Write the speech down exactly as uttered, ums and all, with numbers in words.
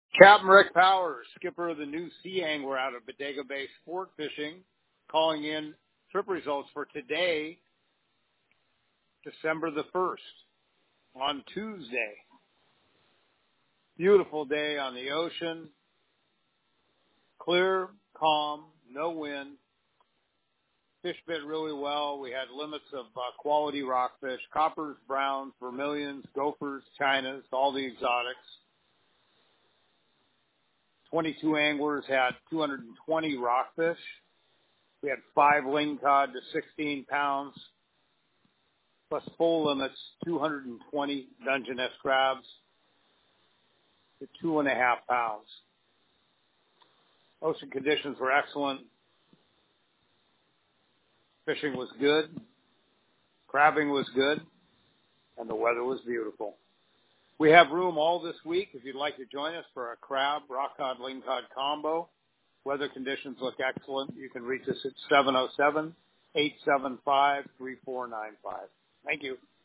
Captain Rick Powers, skipper of the new Sea Angler out of Bodega Bay Sport Fishing, calling in trip results for today, December the first, on Tuesday. Beautiful day on the ocean. Clear, calm, no wind. Fish bit really well. We had limits of uh, quality rockfish, coppers, browns, vermilions, gophers, chinas, all the exotics. twenty-two anglers had two hundred twenty rockfish. We had five lingcod to sixteen pounds, plus full limits, two hundred twenty Dungeness crabs to two and a half pounds. Ocean conditions were excellent. Fishing was good. Crabbing was good. And the weather was beautiful. We have room all this week if you'd like to join us for a crab, rock cod, lingcod combo. Weather conditions look excellent. You can reach us at seven oh seven, eight seven five, three four nine five. Thank you.